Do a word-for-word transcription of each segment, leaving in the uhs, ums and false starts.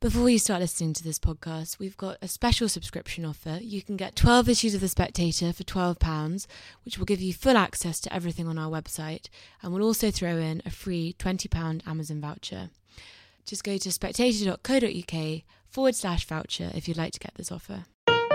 Before you start listening to this podcast, we've got a special subscription offer. You can get twelve issues of The Spectator for twelve pounds, which will give you full access to everything on our website, and we'll also throw in a free twenty pounds Amazon voucher. Just go to spectator.co.uk forward slash voucher if you'd like to get this offer.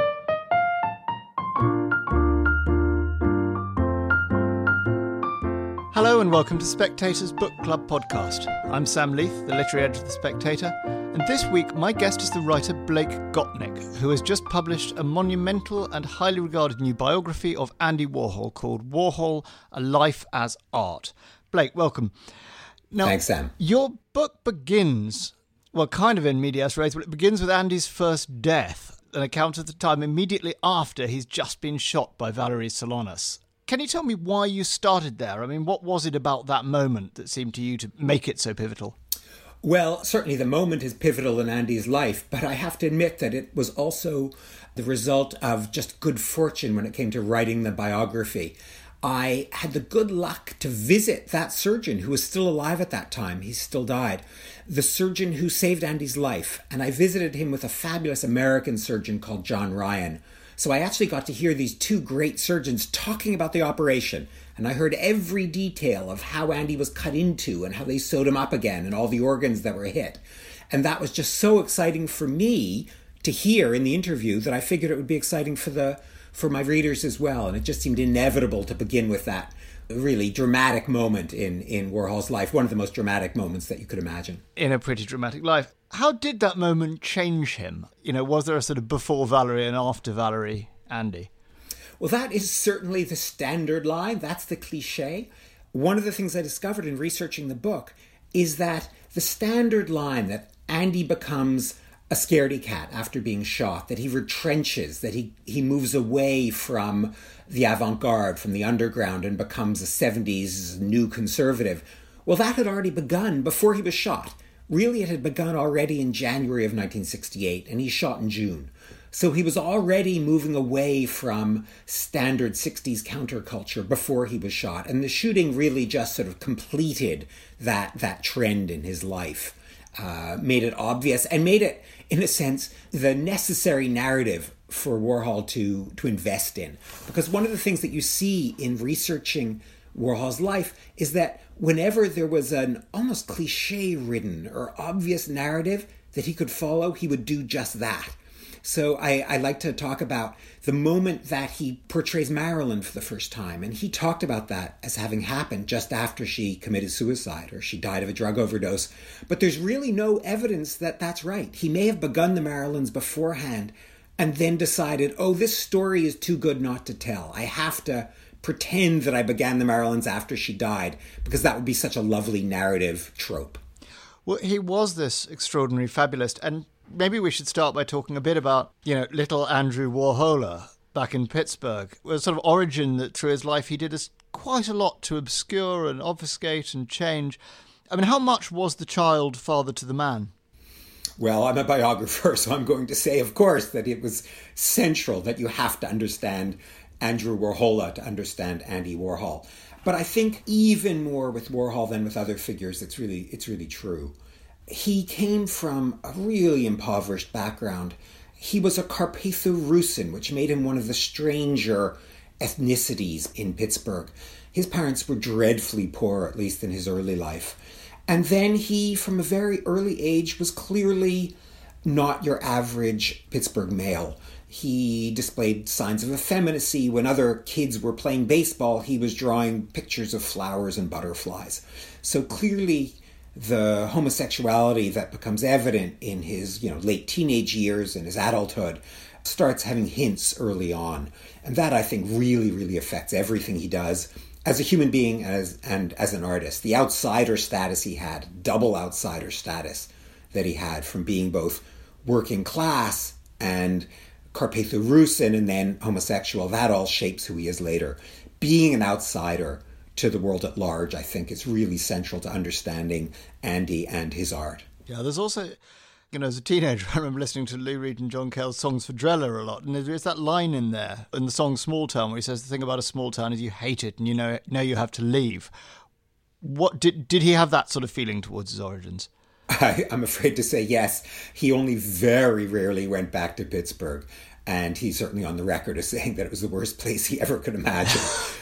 Hello and welcome to Spectator's Book Club podcast. I'm Sam Leith, the literary editor of The Spectator, and this week my guest is the writer Blake Gottnick, who has just published a monumental and highly regarded new biography of Andy Warhol called Warhol, A Life as Art. Blake, welcome. Now, Thanks, Sam. Your book begins, well, kind of in medias res, but it begins with Andy's first death, an account of the time immediately after he's just been shot by Valery Solanas. Can you tell me why you started there? I mean, what was it about that moment that seemed to you to make it so pivotal? Well, certainly the moment is pivotal in Andy's life, but I have to admit that it was also the result of just good fortune when it came to writing the biography. I had the good luck to visit that surgeon who was still alive at that time. He still died. The surgeon who saved Andy's life. And I visited him with a fabulous American surgeon called John Ryan. So I actually got to hear these two great surgeons talking about the operation. And I heard every detail of how Andy was cut into and how they sewed him up again and all the organs that were hit. And that was just so exciting for me to hear in the interview that I figured it would be exciting for the for my readers as well. And it just seemed inevitable to begin with that really dramatic moment in, in Warhol's life, one of the most dramatic moments that you could imagine. In a pretty dramatic life. How did that moment change him? You know, was there a sort of before Valery and after Valery Andy? Well, that is certainly the standard line. That's the cliche. One of the things I discovered in researching the book is that the standard line that Andy becomes a scaredy cat after being shot, that he retrenches, that he, he moves away from the avant-garde, from the underground, and becomes a seventies new conservative. Well, that had already begun before he was shot. Really, it had begun already in January of nineteen sixty-eight, and he shot in June. So he was already moving away from standard sixties counterculture before he was shot. And the shooting really just sort of completed that, that trend in his life, uh, made it obvious, and made it, in a sense, the necessary narrative for Warhol to, to invest in. Because one of the things that you see in researching Warhol's life is that whenever there was an almost cliche-ridden or obvious narrative that he could follow, he would do just that. So I, I like to talk about the moment that he portrays Marilyn for the first time. And he talked about that as having happened just after she committed suicide or she died of a drug overdose. But there's really no evidence that that's right. He may have begun the Marilyns beforehand and then decided, oh, this story is too good not to tell. I have to pretend that I began the Marilyns after she died, because that would be such a lovely narrative trope. Well, he was this extraordinary fabulist, and maybe we should start by talking a bit about, you know, little Andrew Warhola back in Pittsburgh. A sort of origin that through his life he did us quite a lot to obscure and obfuscate and change. I mean, how much was the child father to the man? Well, I'm a biographer, so I'm going to say, of course, that it was central that you have to understand Andrew Warhola to understand Andy Warhol. But I think even more with Warhol than with other figures, it's really it's really true. He came from a really impoverished background. He was a Carpatho-Rusyn, which made him one of the stranger ethnicities in Pittsburgh. His parents were dreadfully poor, at least in his early life. And then he, from a very early age, was clearly not your average Pittsburgh male. He displayed signs of effeminacy. When other kids were playing baseball, he was drawing pictures of flowers and butterflies. So clearly the homosexuality that becomes evident in his, you know, late teenage years and his adulthood starts having hints early on. And that, I think, really, really affects everything he does as a human being as, and as an artist. The outsider status he had, double outsider status that he had from being both working class and Carpatho-Rusyn and then homosexual, that all shapes who he is later. Being an outsider to the world at large, I think, is really central to understanding Andy and his art. Yeah, there's also, you know, as a teenager, I remember listening to Lou Reed and John Cale's Songs for Drella a lot, and there's that line in there, in the song Small Town, where he says the thing about a small town is you hate it and you know know you have to leave. What did did he have that sort of feeling towards his origins? I, I'm afraid to say yes. He only very rarely went back to Pittsburgh. And he's certainly on the record as saying that it was the worst place he ever could imagine.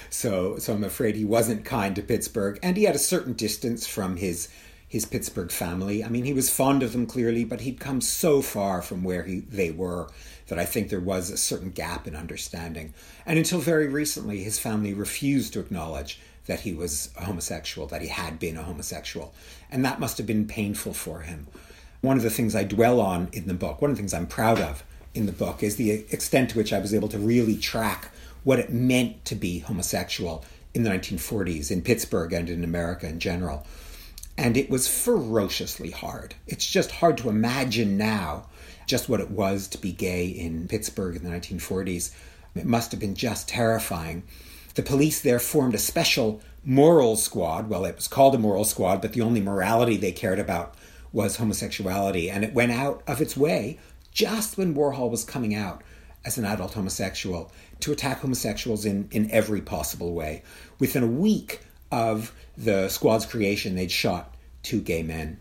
so so I'm afraid he wasn't kind to Pittsburgh. And he had a certain distance from his his Pittsburgh family. I mean, he was fond of them, clearly, but he'd come so far from where he, they were that I think there was a certain gap in understanding. And until very recently, his family refused to acknowledge that he was a homosexual, that he had been a homosexual. And that must have been painful for him. One of the things I dwell on in the book, one of the things I'm proud of in the book, is the extent to which I was able to really track what it meant to be homosexual in the nineteen forties in Pittsburgh and in America in general. And it was ferociously hard. It's just hard to imagine now just what it was to be gay in Pittsburgh in the nineteen forties. It must have been just terrifying. The police there formed a special moral squad. Well, it was called a moral squad, but the only morality they cared about was homosexuality. And it went out of its way, just when Warhol was coming out as an adult homosexual, to attack homosexuals in, in every possible way. Within a week of the squad's creation, they'd shot two gay men.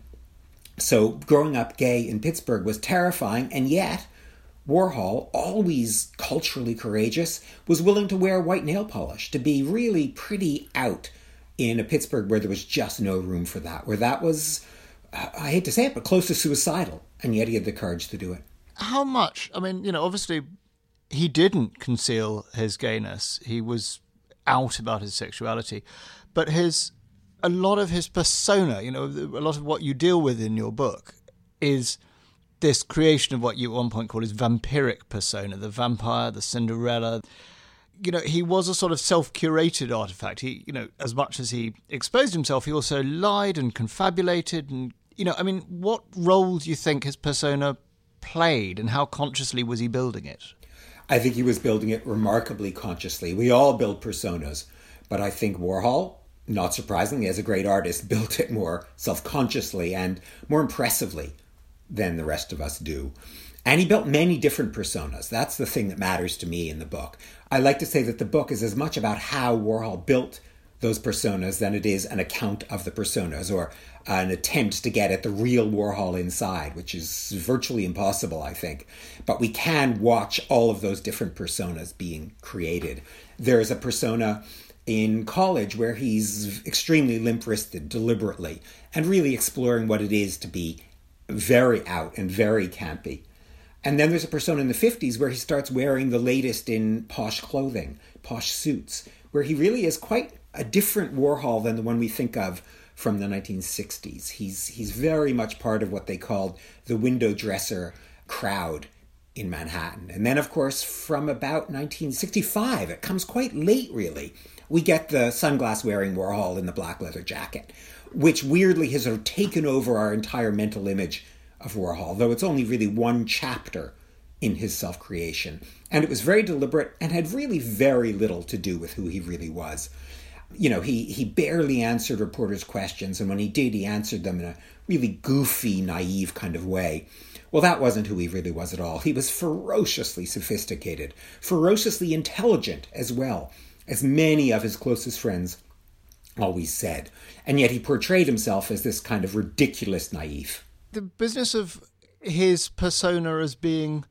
So growing up gay in Pittsburgh was terrifying, and yet Warhol, always culturally courageous, was willing to wear white nail polish, to be really pretty out in a Pittsburgh where there was just no room for that, where that was, I hate to say it, but close to suicidal, and yet he had the courage to do it. How much? I mean, you know, obviously he didn't conceal his gayness. He was out about his sexuality. But his, a lot of his persona, you know, a lot of what you deal with in your book is this creation of what you at one point called his vampiric persona, the vampire, the Cinderella. You know, he was a sort of self-curated artifact. He, you know, as much as he exposed himself, he also lied and confabulated. And, you know, I mean, what role do you think his persona played, and how consciously was he building it? I think he was building it remarkably consciously. We all build personas, but I think Warhol, not surprisingly, as a great artist, built it more self-consciously and more impressively than the rest of us do. And he built many different personas. That's the thing that matters to me in the book. I like to say that the book is as much about how Warhol built those personas than it is an account of the personas, or an attempt to get at the real Warhol inside, which is virtually impossible, I think. But we can watch all of those different personas being created. There is a persona in college where he's extremely limp-wristed deliberately and really exploring what it is to be very out and very campy. And then there's a persona in the fifties where he starts wearing the latest in posh clothing, posh suits, where he really is quite a different Warhol than the one we think of from the nineteen sixties. He's he's very much part of what they called the window dresser crowd in Manhattan. And then, of course, from about nineteen sixty-five, it comes quite late, really, we get the sunglass-wearing Warhol in the black leather jacket, which weirdly has sort of taken over our entire mental image of Warhol, though it's only really one chapter in his self-creation. And it was very deliberate and had really very little to do with who he really was. You know, he, he barely answered reporters' questions, and when he did, he answered them in a really goofy, naive kind of way. Well, that wasn't who he really was at all. He was ferociously sophisticated, ferociously intelligent as well, as many of his closest friends always said. And yet he portrayed himself as this kind of ridiculous naif. The business of his persona as being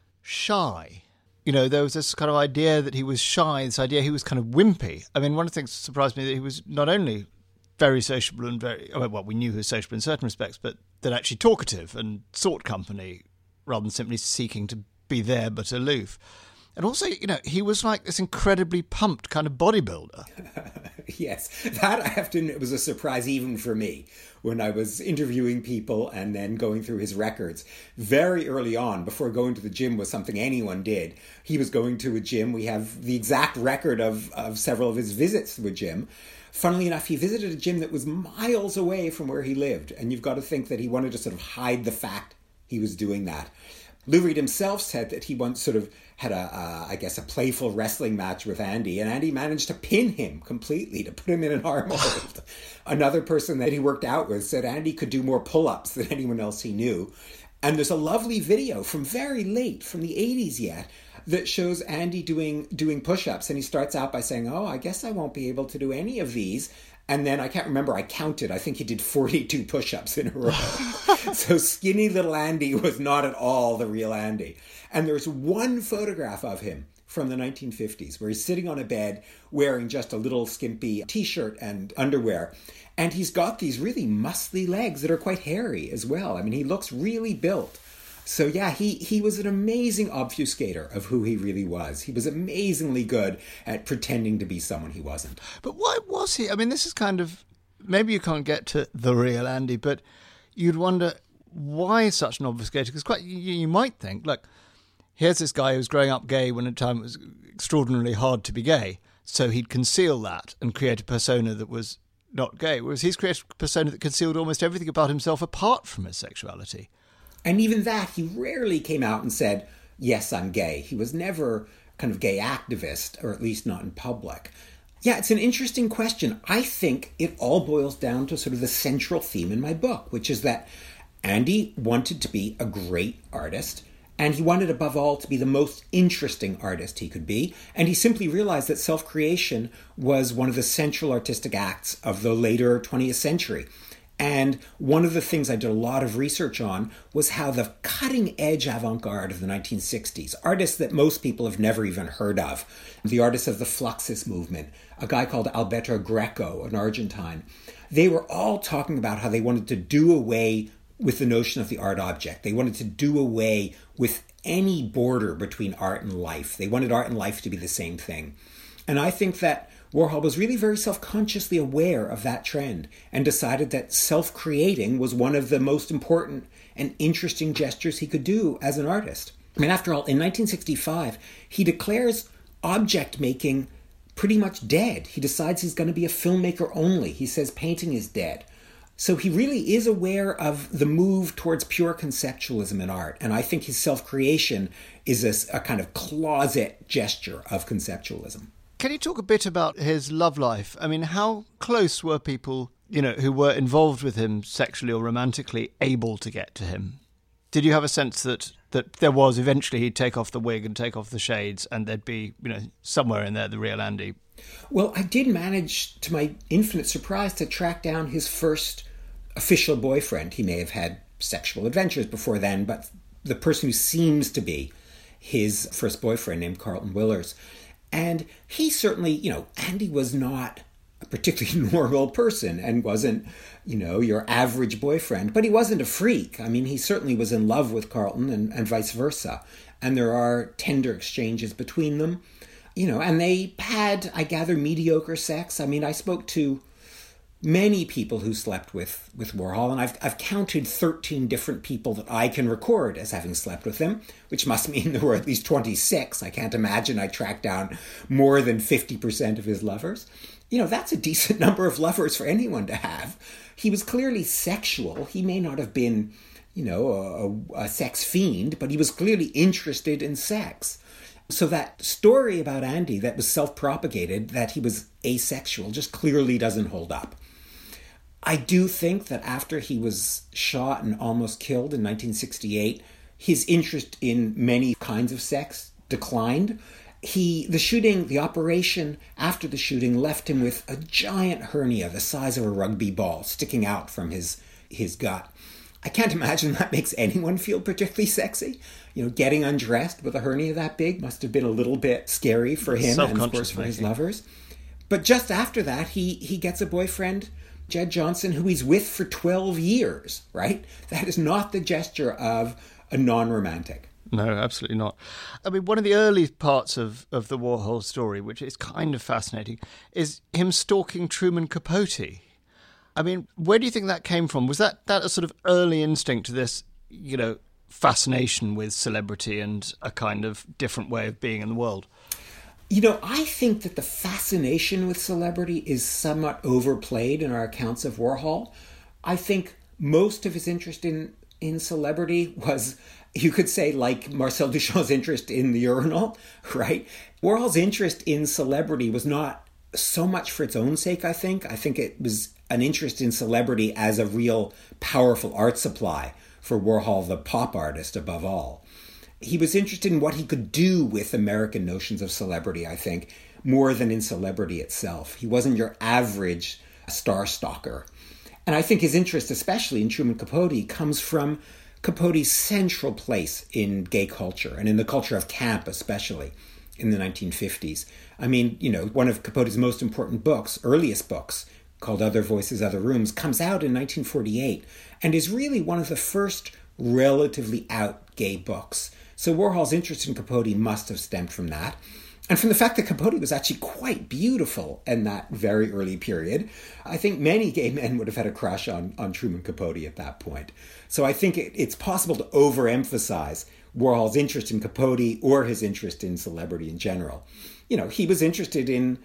shy. You know, there was this kind of idea that he was shy, this idea he was kind of wimpy. I mean, one of the things that surprised me that he was not only very sociable and very, well, we knew he was sociable in certain respects, but that actually talkative and sought company rather than simply seeking to be there but aloof. And also, you know, he was like this incredibly pumped kind of bodybuilder. Yes, that I have to admit was a surprise even for me when I was interviewing people and then going through his records. Very early on, before going to the gym was something anyone did, he was going to a gym. We have the exact record of, of several of his visits to a gym. Funnily enough, he visited a gym that was miles away from where he lived. And you've got to think that he wanted to sort of hide the fact he was doing that. Lou Reed himself said that he once sort of had a, uh, I guess, a playful wrestling match with Andy, and Andy managed to pin him completely, to put him in an arm hold. Another person that he worked out with said Andy could do more pull-ups than anyone else he knew. And there's a lovely video from very late, from the eighties yet, that shows Andy doing doing push-ups, and he starts out by saying, oh, I guess I won't be able to do any of these. And then I can't remember, I counted, I think he did forty-two push-ups in a row. So skinny little Andy was not at all the real Andy. And there's one photograph of him from the nineteen fifties where he's sitting on a bed wearing just a little skimpy t-shirt and underwear. And he's got these really muscly legs that are quite hairy as well. I mean, he looks really built. So yeah, he, he was an amazing obfuscator of who he really was. He was amazingly good at pretending to be someone he wasn't. But why was he? I mean, this is kind of, maybe you can't get to the real Andy, but you'd wonder why such an obfuscator? Because quite you, you might think, look, here's this guy who was growing up gay when at a time it was extraordinarily hard to be gay. So he'd conceal that and create a persona that was not gay. Whereas he's created a persona that concealed almost everything about himself apart from his sexuality. And even that, he rarely came out and said, yes, I'm gay. He was never kind of gay activist, or at least not in public. Yeah, it's an interesting question. I think it all boils down to sort of the central theme in my book, which is that Andy wanted to be a great artist, and he wanted above all to be the most interesting artist he could be. And he simply realized that self-creation was one of the central artistic acts of the later twentieth century. And one of the things I did a lot of research on was how the cutting-edge avant-garde of the nineteen sixties, artists that most people have never even heard of, the artists of the Fluxus movement, a guy called Alberto Greco, an Argentine, they were all talking about how they wanted to do away with the notion of the art object. They wanted to do away with any border between art and life. They wanted art and life to be the same thing. And I think that Warhol was really very self-consciously aware of that trend and decided that self-creating was one of the most important and interesting gestures he could do as an artist. I mean, after all, in nineteen sixty-five, he declares object making pretty much dead. He decides he's going to be a filmmaker only. He says painting is dead. So he really is aware of the move towards pure conceptualism in art. And I think his self-creation is a, a kind of closet gesture of conceptualism. Can you talk a bit about his love life? I mean, how close were people, you know, who were involved with him sexually or romantically able to get to him? Did you have a sense that, that there was eventually he'd take off the wig and take off the shades and there'd be, you know, somewhere in there the real Andy? Well, I did manage, to my infinite surprise, to track down his first official boyfriend. He may have had sexual adventures before then, but the person who seems to be his first boyfriend, named Carlton Willers. And he certainly, you know, Andy was not a particularly normal person and wasn't, you know, your average boyfriend, but he wasn't a freak. I mean, he certainly was in love with Carlton and, and vice versa. And there are tender exchanges between them, you know, and they had, I gather, mediocre sex. I mean, I spoke to many people who slept with, with Warhol, and I've, I've counted thirteen different people that I can record as having slept with him, which must mean there were at least twenty-six. I can't imagine I tracked down more than fifty percent of his lovers. You know, that's a decent number of lovers for anyone to have. He was clearly sexual. He may not have been, you know, a, a sex fiend, but he was clearly interested in sex. So that story about Andy that was self-propagated, that he was asexual, just clearly doesn't hold up. I do think that after he was shot and almost killed in nineteen sixty-eight, his interest in many kinds of sex declined. He, the shooting, the operation after the shooting left him with a giant hernia the size of a rugby ball sticking out from his, his gut. I can't imagine that makes anyone feel particularly sexy. You know, getting undressed with a hernia that big must have been a little bit scary for him and, of course, for his lovers. But just after that, he, he gets a boyfriend, Jed Johnson, who he's with for twelve years, right? That is not the gesture of a non-romantic. No, absolutely not. I mean, one of the early parts of, of the Warhol story, which is kind of fascinating, is him stalking Truman Capote. I mean, where do you think that came from? Was that, that a sort of early instinct to this, you know, fascination with celebrity and a kind of different way of being in the world? You know, I think that the fascination with celebrity is somewhat overplayed in our accounts of Warhol. I think most of his interest in, in celebrity was, you could say, like Marcel Duchamp's interest in the urinal, right? Warhol's interest in celebrity was not so much for its own sake, I think. I think it was an interest in celebrity as a real powerful art supply for Warhol, the pop artist, above all. He was interested in what he could do with American notions of celebrity, I think, more than in celebrity itself. He wasn't your average star stalker. And I think his interest, especially in Truman Capote, comes from Capote's central place in gay culture and in the culture of camp, especially in the nineteen fifties. I mean, you know, one of Capote's most important books, earliest books, called Other Voices, Other Rooms, comes out in nineteen forty-eight and is really one of the first relatively out gay books. So Warhol's interest in Capote must have stemmed from that. And from the fact that Capote was actually quite beautiful in that very early period. I think many gay men would have had a crush on, on Truman Capote at that point. So I think it, it's possible to overemphasize Warhol's interest in Capote or his interest in celebrity in general. You know, he was interested in,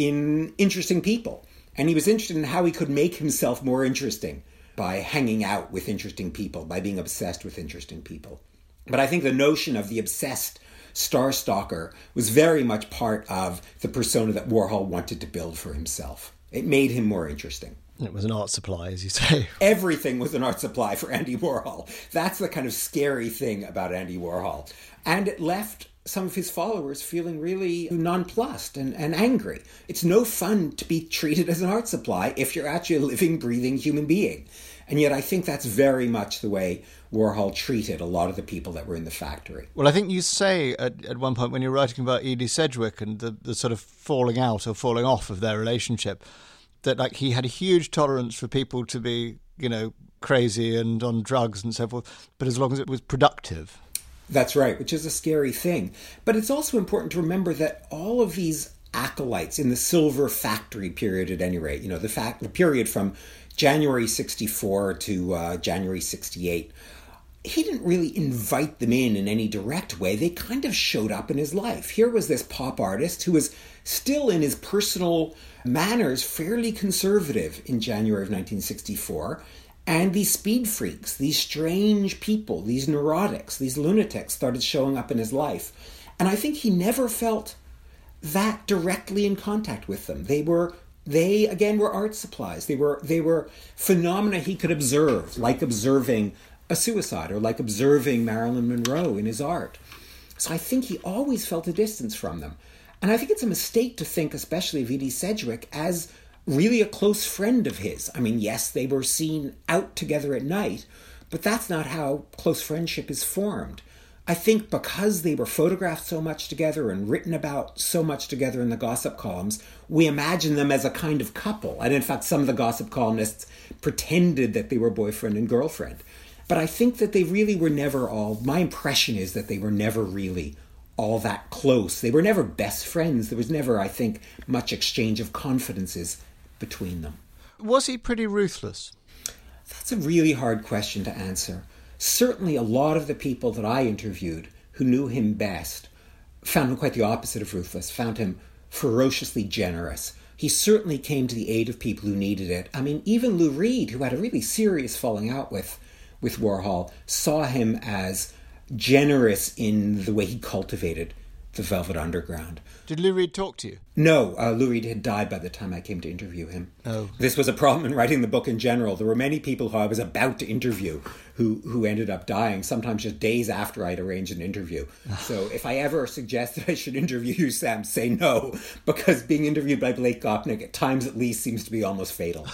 in interesting people. And he was interested in how he could make himself more interesting by hanging out with interesting people, by being obsessed with interesting people. But I think the notion of the obsessed star stalker was very much part of the persona that Warhol wanted to build for himself. It made him more interesting. It was an art supply, as you say. Everything was an art supply for Andy Warhol. That's the kind of scary thing about Andy Warhol. And it left some of his followers feeling really nonplussed and, and angry. It's no fun to be treated as an art supply if you're actually a living, breathing human being. And yet I think that's very much the way Warhol treated a lot of the people that were in the factory. Well, I think you say at, at one point when you're writing about Edie Sedgwick and the, the sort of falling out or falling off of their relationship, that like he had a huge tolerance for people to be, you know, crazy and on drugs and so forth, but as long as it was productive. That's right, which is a scary thing. But it's also important to remember that all of these acolytes in the Silver Factory period, at any rate, you know, the fact the period from January sixty-four to uh, January sixty-eight, he didn't really invite them in in any direct way. They kind of showed up in his life. Here was this pop artist who was still in his personal manners fairly conservative in January of nineteen sixty-four. And these speed freaks, these strange people, these neurotics, these lunatics started showing up in his life. And I think he never felt that directly in contact with them. They were, they again were art supplies. They were, they were phenomena he could observe, like observing a suicide or like observing Marilyn Monroe in his art. So I think he always felt a distance from them. And I think it's a mistake to think, especially of Edie Sedgwick, as really a close friend of his. I mean, yes, they were seen out together at night, but that's not how close friendship is formed. I think because they were photographed so much together and written about so much together in the gossip columns, we imagine them as a kind of couple. And in fact, some of the gossip columnists pretended that they were boyfriend and girlfriend. But I think that they really were never all, my impression is that they were never really all that close. They were never best friends. There was never, I think, much exchange of confidences between them. Was he pretty ruthless? That's a really hard question to answer. Certainly a lot of the people that I interviewed who knew him best found him quite the opposite of ruthless, found him ferociously generous. He certainly came to the aid of people who needed it. I mean, even Lou Reed, who had a really serious falling out with, with Warhol, saw him as generous in the way he cultivated the Velvet Underground. Did Lou Reed talk to you? No, uh, Lou Reed had died by the time I came to interview him. Oh. This was a problem in writing the book in general. There were many people who I was about to interview who, who ended up dying, sometimes just days after I'd arranged an interview. So if I ever suggest that I should interview you, Sam, say no, because being interviewed by Blake Gopnik, at times at least, seems to be almost fatal.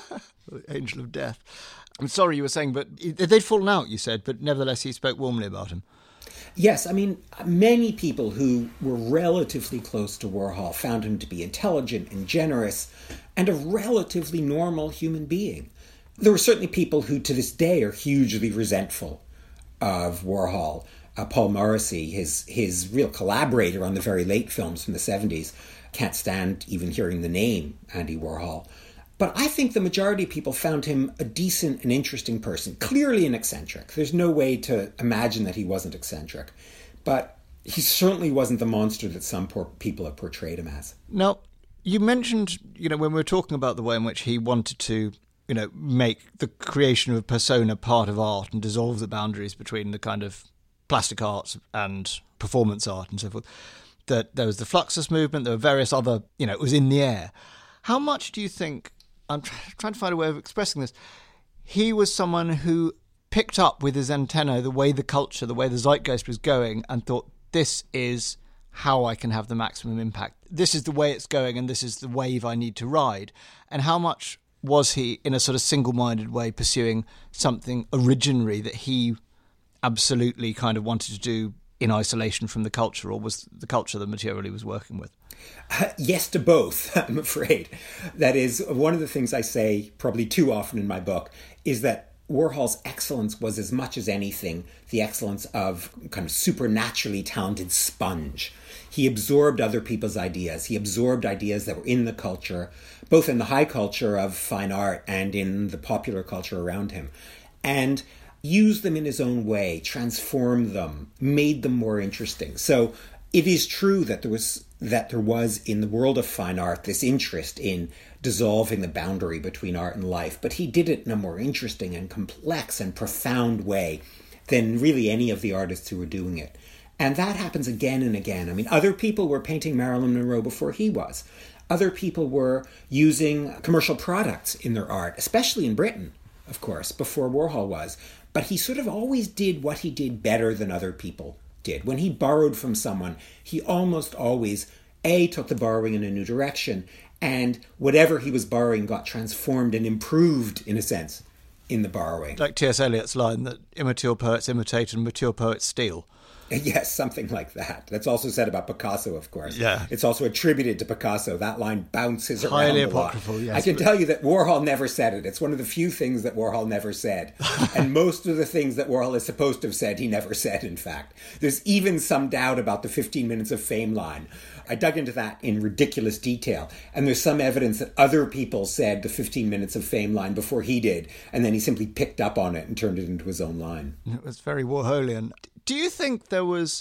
Angel of death. I'm sorry you were saying, but they'd fallen out, you said, but nevertheless he spoke warmly about him. Yes, I mean, many people who were relatively close to Warhol found him to be intelligent and generous and a relatively normal human being. There were certainly people who to this day are hugely resentful of Warhol. Uh, Paul Morrissey, his his real collaborator on the very late films from the seventies, can't stand even hearing the name Andy Warhol. But I think the majority of people found him a decent and interesting person, clearly an eccentric. There's no way to imagine that he wasn't eccentric. But he certainly wasn't the monster that some poor people have portrayed him as. Now, you mentioned, you know, when we were talking about the way in which he wanted to, you know, make the creation of a persona part of art and dissolve the boundaries between the kind of plastic arts and performance art and so forth, that there was the Fluxus movement, there were various other, you know, it was in the air. How much do you think, I'm trying to find a way of expressing this, he was someone who picked up with his antenna the way the culture, the way the zeitgeist was going and thought, this is how I can have the maximum impact. This is the way it's going and this is the wave I need to ride. And how much was he, in a sort of single-minded way, pursuing something originary that he absolutely kind of wanted to do in isolation from the culture, or was the culture the material he was working with? Uh, yes to both, I'm afraid. That is, one of the things I say probably too often in my book is that Warhol's excellence was, as much as anything, the excellence of kind of supernaturally talented sponge. He absorbed other people's ideas. He absorbed ideas that were in the culture, both in the high culture of fine art and in the popular culture around him, and used them in his own way, transformed them, made them more interesting. So it is true that there was that there was in the world of fine art this interest in dissolving the boundary between art and life, but he did it in a more interesting and complex and profound way than really any of the artists who were doing it. And that happens again and again. I mean, other people were painting Marilyn Monroe before he was. Other people were using commercial products in their art, especially in Britain, of course, before Warhol was. But he sort of always did what he did better than other people did. When he borrowed from someone, he almost always, A, took the borrowing in a new direction, and whatever he was borrowing got transformed and improved, in a sense, in the borrowing. Like T S Eliot's line that immature poets imitate and mature poets steal. Yes, something like that. That's also said about Picasso, of course. Yeah. It's also attributed to Picasso. That line bounces around Highly a lot. apocryphal, yes. I can tell you that Warhol never said it. It's one of the few things that Warhol never said. And most of the things that Warhol is supposed to have said, he never said, in fact. There's even some doubt about the fifteen minutes of fame line. I dug into that in ridiculous detail. And there's some evidence that other people said the fifteen minutes of fame line before he did. And then he simply picked up on it and turned it into his own line. It was very Warholian. Do you think there was,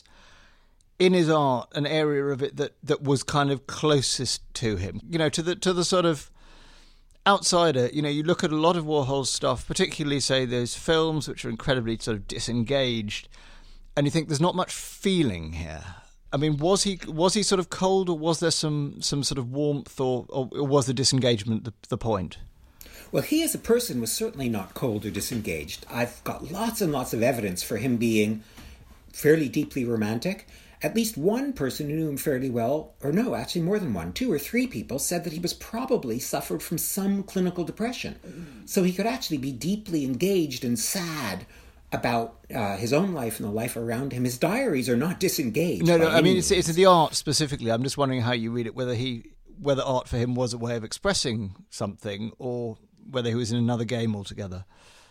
in his art, an area of it that, that was kind of closest to him? You know, to the to the sort of outsider, you know, you look at a lot of Warhol's stuff, particularly, say, those films, which are incredibly sort of disengaged, and you think there's not much feeling here. I mean, was he was he sort of cold, or was there some, some sort of warmth, or, or was the disengagement the, the point? Well, he as a person was certainly not cold or disengaged. I've got lots and lots of evidence for him being fairly deeply romantic. At least one person who knew him fairly well, or no, actually more than one, two or three people, said that he was probably suffered from some clinical depression. So he could actually be deeply engaged and sad about uh, his own life and the life around him. His diaries are not disengaged. No, no, I mean, it's, it's the art specifically. I'm just wondering how you read it, whether he, whether art for him was a way of expressing something, or whether he was in another game altogether.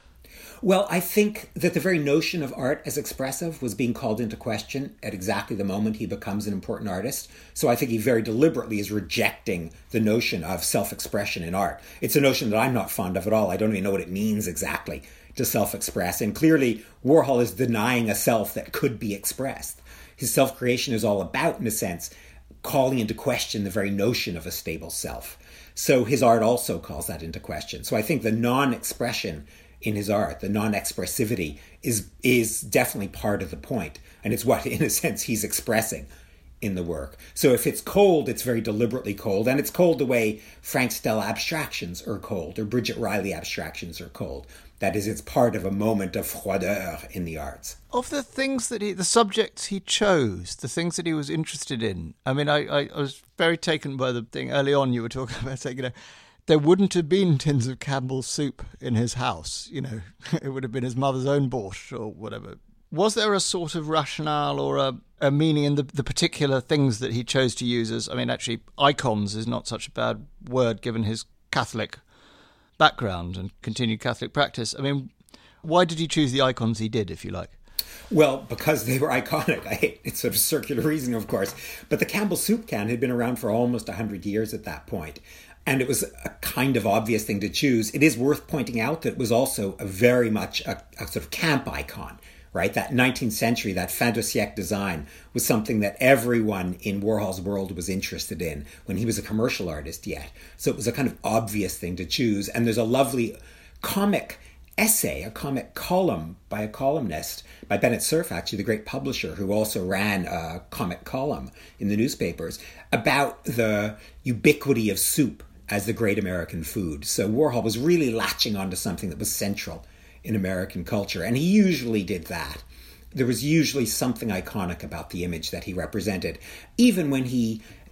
Well, I think that the very notion of art as expressive was being called into question at exactly the moment he becomes an important artist. So I think he very deliberately is rejecting the notion of self-expression in art. It's a notion that I'm not fond of at all. I don't even know what it means exactly to self-express. And clearly, Warhol is denying a self that could be expressed. His self-creation is all about, in a sense, calling into question the very notion of a stable self. So his art also calls that into question. So I think the non-expression in his art, the non-expressivity, is is definitely part of the point. And it's what, in a sense, he's expressing in the work. So if it's cold, it's very deliberately cold. And it's cold the way Frank Stella abstractions are cold, or Bridget Riley abstractions are cold. That is, it's part of a moment of froideur in the arts. Of the things that he, the subjects he chose, the things that he was interested in, I mean, I, I, I was very taken by the thing early on you were talking about, saying, you know, there wouldn't have been tins of Campbell's soup in his house, you know, it would have been his mother's own borscht or whatever. Was there a sort of rationale or a, a meaning in the, the particular things that he chose to use as, I mean, actually, icons is not such a bad word given his Catholic background and continued Catholic practice. I mean, why did he choose the icons he did, if you like? Well, because they were iconic. I hate it's sort of circular reasoning, of course. But the Campbell soup can had been around for almost one hundred years at that point. And it was a kind of obvious thing to choose. It is worth pointing out that it was also a very much a, a sort of camp icon, right? That nineteenth century, that fin de siècle design was something that everyone in Warhol's world was interested in when he was a commercial artist yet. So it was a kind of obvious thing to choose. And there's a lovely comic essay, a comic column by a columnist, by Bennett Cerf, actually, the great publisher who also ran a comic column in the newspapers, about the ubiquity of soup as the great American food. So Warhol was really latching onto something that was central in American culture, and he usually did that. There was usually something iconic about the image that he represented, even when he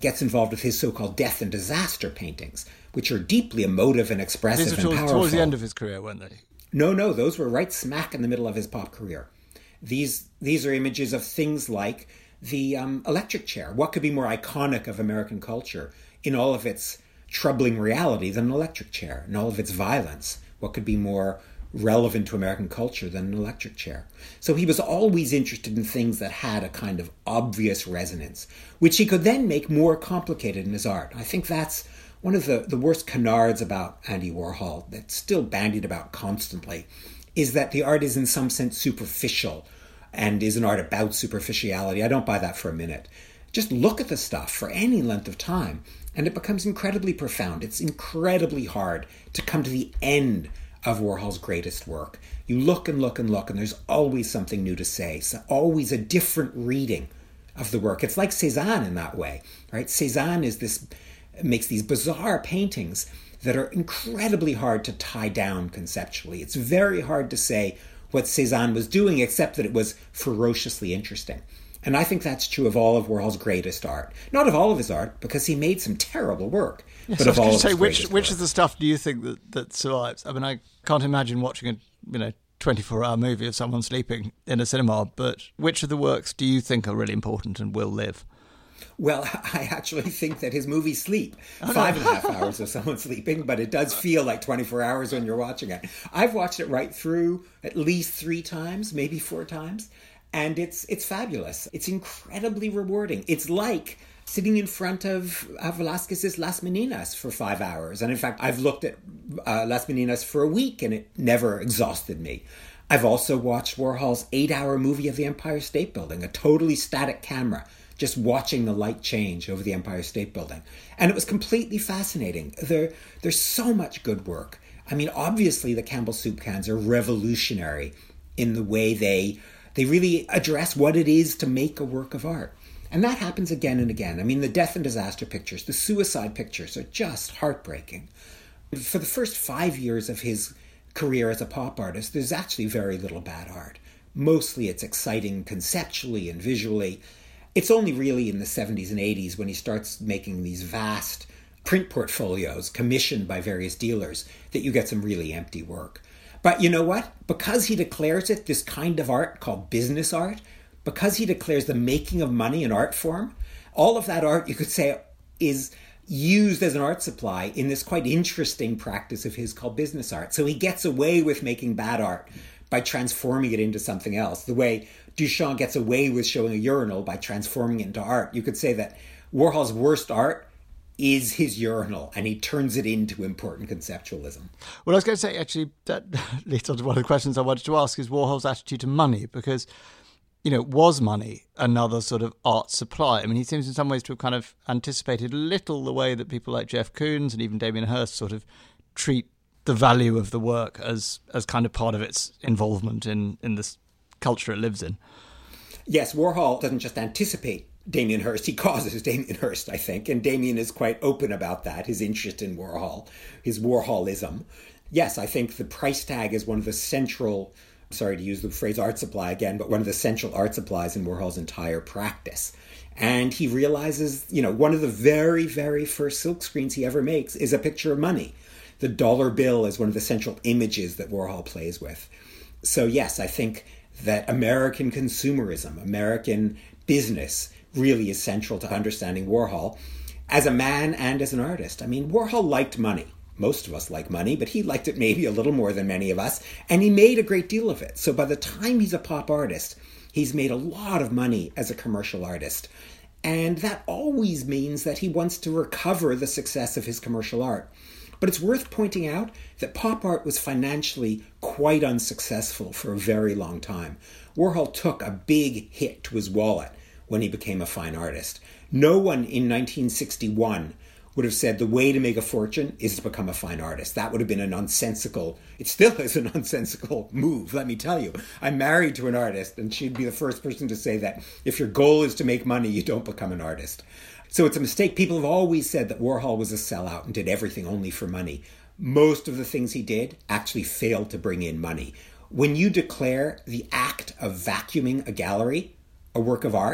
gets involved with his so-called death and disaster paintings, which are deeply emotive and expressive These were and towards, powerful. towards the end of his career, weren't they? No, no, those were right smack in the middle of his pop career. These these are images of things like the um, electric chair. What could be more iconic of American culture in all of its troubling reality than an electric chair, and all of its violence? What could be more relevant to American culture than an electric chair? So he was always interested in things that had a kind of obvious resonance, which he could then make more complicated in his art. I think that's one of the, the worst canards about Andy Warhol that's still bandied about constantly, is that the art is in some sense superficial and is an art about superficiality. I don't buy that for a minute. Just look at the stuff for any length of time and it becomes incredibly profound. It's incredibly hard to come to the end of Warhol's greatest work. You look and look and look and there's always something new to say. So always a different reading of the work. It's like Cézanne in that way, right? Cézanne is this, makes these bizarre paintings that are incredibly hard to tie down conceptually. It's very hard to say what Cézanne was doing, except that it was ferociously interesting. And I think that's true of all of Warhol's greatest art. Not of all of his art, because he made some terrible work, yes, but of all of his say, which greatest which work. of the stuff do you think that, that survives? I mean, I can't imagine watching a you know twenty-four hour movie of someone sleeping in a cinema, but which of the works do you think are really important and will live? Well, I actually think that his movies sleep. Five and a half hours of someone sleeping, but it does feel like twenty-four hours when you're watching it. I've watched it right through at least three times, maybe four times, and it's it's fabulous. It's incredibly rewarding. It's like sitting in front of uh, Velázquez's Las Meninas for five hours. And in fact, I've looked at uh, Las Meninas for a week and it never exhausted me. I've also watched Warhol's eight-hour movie of the Empire State Building, a totally static camera, just watching the light change over the Empire State Building. And it was completely fascinating. There, there's so much good work. I mean, obviously the Campbell soup cans are revolutionary in the way they they really address what it is to make a work of art. And that happens again and again. I mean, the death and disaster pictures, the suicide pictures are just heartbreaking. For the first five years of his career as a pop artist, there's actually very little bad art. Mostly it's exciting conceptually and visually. It's only really in the seventies and eighties when he starts making these vast print portfolios commissioned by various dealers that you get some really empty work. But you know what? Because he declares it this kind of art called business art, because he declares the making of money an art form, all of that art, you could say, is used as an art supply in this quite interesting practice of his called business art. So he gets away with making bad art by transforming it into something else, the way Duchamp gets away with showing a urinal by transforming it into art. You could say that Warhol's worst art is his urinal, and he turns it into important conceptualism. Well, I was going to say, actually, that leads on to one of the questions I wanted to ask, is Warhol's attitude to money, because, you know, was money another sort of art supply? I mean, he seems in some ways to have kind of anticipated a little the way that people like Jeff Koons and even Damien Hirst sort of treat the value of the work as as kind of part of its involvement in, in this culture it lives in. Yes, Warhol doesn't just anticipate Damien Hirst, he causes Damien Hirst, I think, and Damien is quite open about that, his interest in Warhol, his Warholism. Yes, I think the price tag is one of the central, sorry to use the phrase art supply again, but one of the central art supplies in Warhol's entire practice. And he realizes, you know, one of the very, very first silkscreens he ever makes is a picture of money. The dollar bill is one of the central images that Warhol plays with. So yes, I think that American consumerism, American business really is central to understanding Warhol as a man and as an artist. I mean, Warhol liked money. Most of us like money, but he liked it maybe a little more than many of us, and he made a great deal of it. So by the time he's a pop artist, he's made a lot of money as a commercial artist. And that always means that he wants to recover the success of his commercial art. But it's worth pointing out that pop art was financially quite unsuccessful for a very long time. Warhol took a big hit to his wallet when he became a fine artist. No one in nineteen sixty-one would have said the way to make a fortune is to become a fine artist. That would have been a nonsensical, it still is a nonsensical move, let me tell you. I'm married to an artist, and she'd be the first person to say that if your goal is to make money, you don't become an artist. So it's a mistake. People have always said that Warhol was a sellout and did everything only for money. Most of the things he did actually failed to bring in money. When you declare the act of vacuuming a gallery a work of art,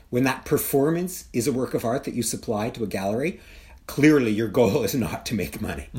when that performance is a work of art that you supply to a gallery, clearly your goal is not to make money.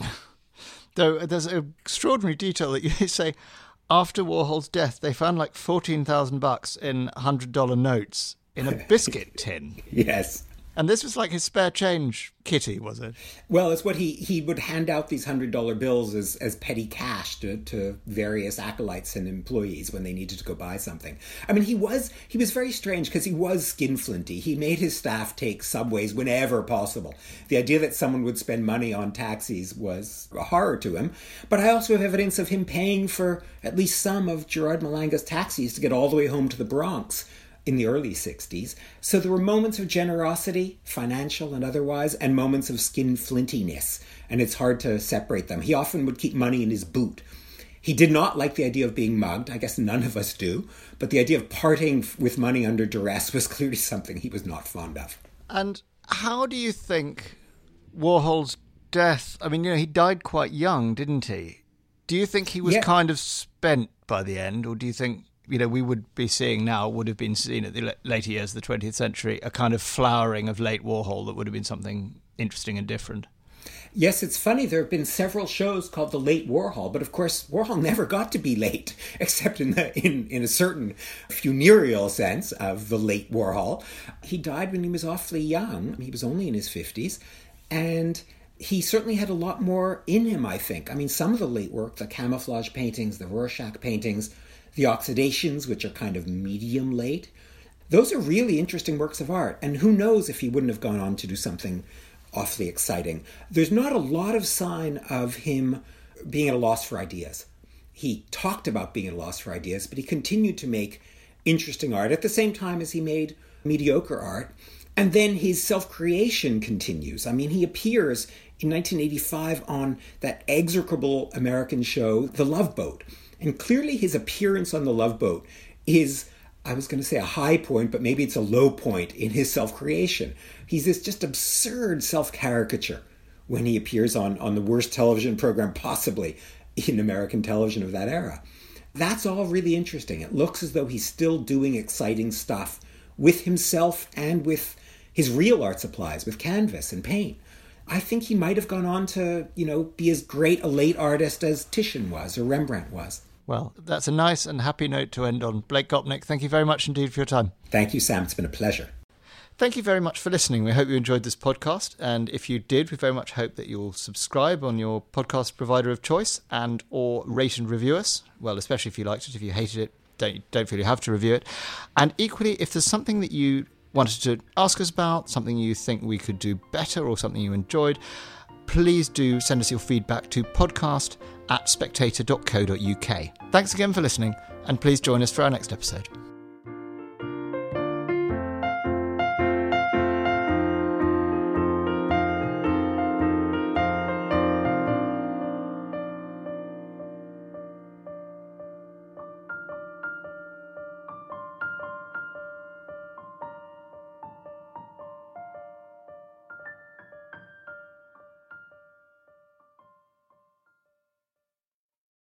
Though there's an extraordinary detail that you say, after Warhol's death, they found like fourteen thousand bucks in one hundred dollar notes in a biscuit tin. Yes. And this was like his spare change kitty, was it? Well, it's what he, he would hand out these one hundred dollar bills as, as petty cash to, to various acolytes and employees when they needed to go buy something. I mean, he was he was very strange because he was skinflinty. He made his staff take subways whenever possible. The idea that someone would spend money on taxis was a horror to him. But I also have evidence of him paying for at least some of Gerard Malanga's taxis to get all the way home to the Bronx in the early sixties. So there were moments of generosity, financial and otherwise, and moments of skinflintiness, and it's hard to separate them. He often would keep money in his boot. He did not like the idea of being mugged. I guess none of us do. But the idea of parting with money under duress was clearly something he was not fond of. And how do you think Warhol's death, I mean, you know, he died quite young, didn't he? Do you think he was Yeah. kind of spent by the end, or do you think, you know, we would be seeing now, would have been seen at the la- later years of the twentieth century, a kind of flowering of late Warhol that would have been something interesting and different? Yes, it's funny. There have been several shows called The Late Warhol, but of course, Warhol never got to be late, except in the in, in a certain funereal sense of the late Warhol. He died when he was awfully young. He was only in his fifties, and he certainly had a lot more in him, I think. I mean, some of the late work, the camouflage paintings, the Rorschach paintings, the oxidations, which are kind of medium late, those are really interesting works of art. And who knows if he wouldn't have gone on to do something awfully exciting. There's not a lot of sign of him being at a loss for ideas. He talked about being at a loss for ideas, but he continued to make interesting art at the same time as he made mediocre art. And then his self-creation continues. I mean, he appears in nineteen eighty-five on that execrable American show, The Love Boat. And clearly his appearance on The Love Boat is, I was going to say a high point, but maybe it's a low point in his self-creation. He's this just absurd self-caricature when he appears on, on the worst television program possibly in American television of that era. That's all really interesting. It looks as though he's still doing exciting stuff with himself and with his real art supplies, with canvas and paint. I think he might have gone on to, you know, be as great a late artist as Titian was or Rembrandt was. Well, that's a nice and happy note to end on. Blake Gopnik, thank you very much indeed for your time. Thank you, Sam. It's been a pleasure. Thank you very much for listening. We hope you enjoyed this podcast. And if you did, we very much hope that you'll subscribe on your podcast provider of choice and or rate and review us. Well, especially if you liked it. If you hated it, don't, don't feel you have to review it. And equally, if there's something that you wanted to ask us about, something you think we could do better or something you enjoyed, please do send us your feedback to podcast at spectator dot co dot uk. Thanks again for listening, and please join us for our next episode.